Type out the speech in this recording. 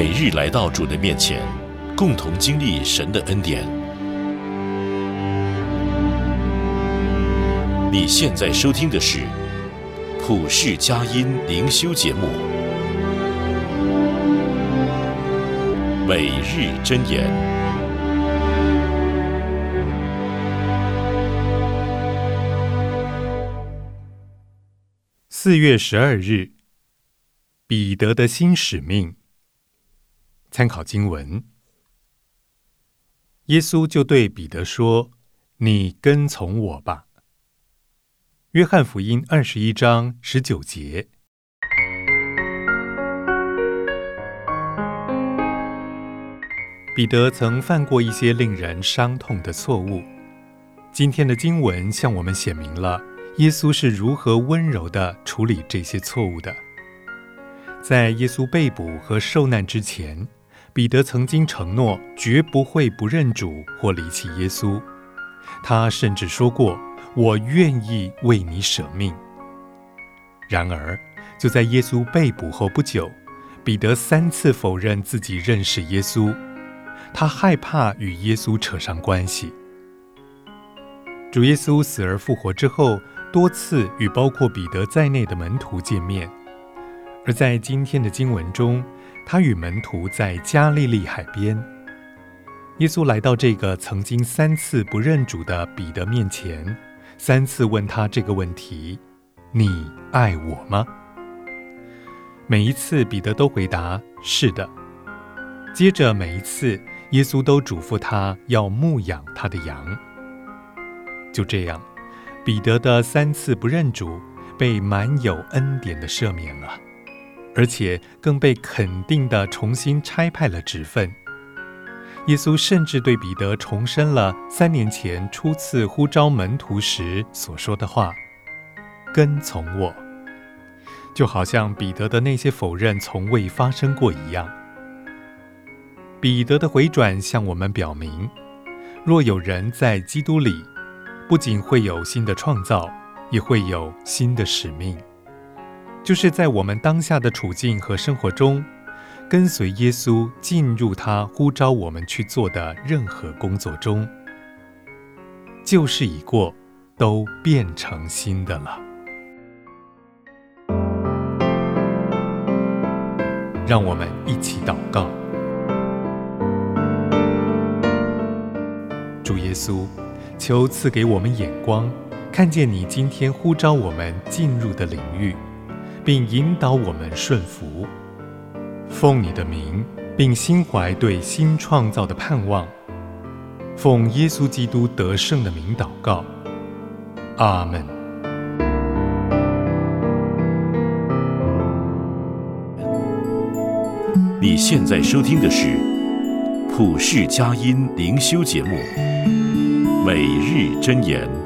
每日来到主的面前，共同经历神的恩典。你现在收听的是普世佳音灵修节目，每日箴言。 4月12日，彼得的新使命。参考经文，耶稣就对彼得说：“你跟从我吧。”约翰福音21章19节。彼得曾犯过一些令人伤痛的错误。今天的经文向我们显明了耶稣是如何温柔地处理这些错误的。在耶稣被捕和受难之前，彼得曾经承诺绝不会不认主或离弃耶稣。他甚至说过：“我愿意为你舍命。”然而，就在耶稣被捕后不久，彼得3次否认自己认识耶稣。他害怕与耶稣扯上关系。主耶稣死而复活之后，多次与包括彼得在内的门徒见面。而在今天的经文中，他与门徒在加利利海边。耶稣来到这个曾经3次不认主的彼得面前，3次问他这个问题：“你爱我吗？”每一次彼得都回答：“是的。”接着每一次，耶稣都嘱咐他要牧养他的羊。就这样，彼得的3次不认主被满有恩典的赦免了，而且更被肯定地重新差派了职分。耶稣甚至对彼得重申了3年前初次呼召门徒时所说的话：“跟从我。”就好像彼得的那些否认从未发生过一样。彼得的回转向我们表明，若有人在基督里，不仅会有新的创造，也会有新的使命，就是在我们当下的处境和生活中，跟随耶稣进入他呼召我们去做的任何工作中。旧事已过，都变成新的了。让我们一起祷告。主耶稣，求赐给我们眼光，看见你今天呼召我们进入的领域，并引导我们顺服。奉你的名，并心怀对新创造的盼望，奉耶稣基督得胜的名祷告。阿们。 你现在收听的是普世佳音灵修节目，每日箴言。